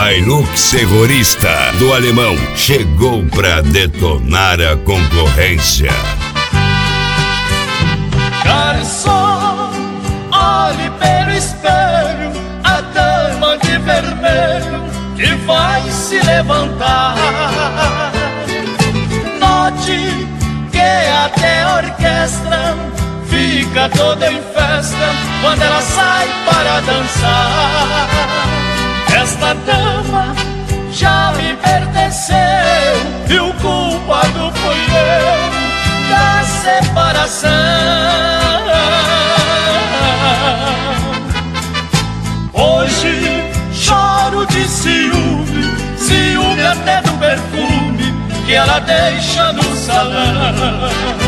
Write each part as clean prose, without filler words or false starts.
Hilux Terrorista do Alemão chegou pra detonar a concorrência. Garçom, olhe pelo espelho a dama de vermelho que vai se levantar. Note que até a orquestra fica toda em festa quando ela sai para dançar. Esta dama já me pertenceu e o culpado fui eu da separação. Hoje choro de ciúme, ciúme até do perfume que ela deixa no salão.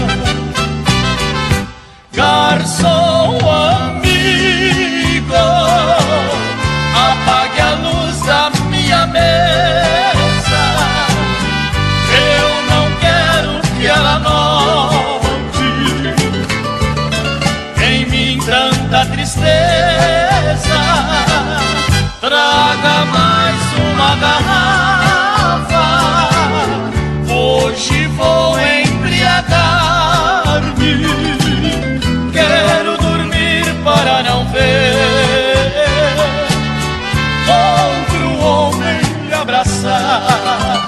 Garçom amigo, apague a luz da minha mesa. Eu não quero que ela note em mim tanta tristeza. Traga mais uma garrafa, hoje vou embriagar-me. Quero dormir para não ver outro homem me abraçar.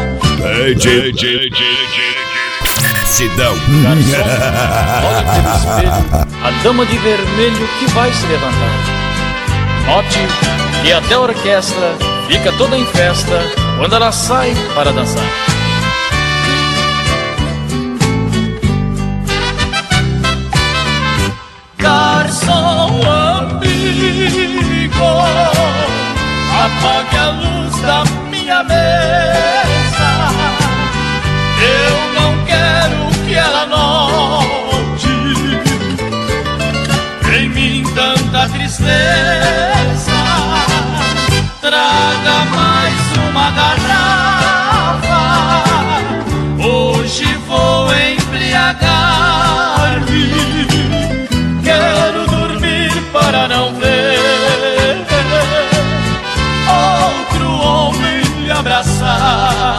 Sidão. Garçom, olhe pelo espelho a dama de vermelho que vai se levantar. Note que até a orquestra fica toda em festa quando ela sai para dançar. Garçom amigo, apague a luz da minha mesa. Eu não quero que ela note em mim tanta tristeza. Traga mais uma garrafa, hoje vou embriagar-me. Quero dormir para não ver outro homem me abraçar.